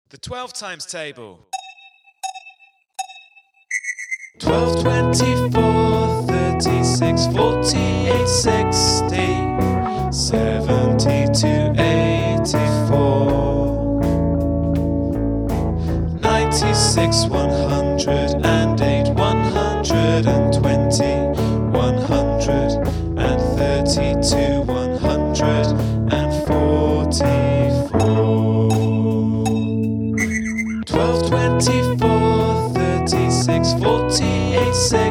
The 12 times table. 12, 24, 36, 48, 60, 72, 84, 96, 108, 120, 132, 144. 12, 24, 36, 48, 6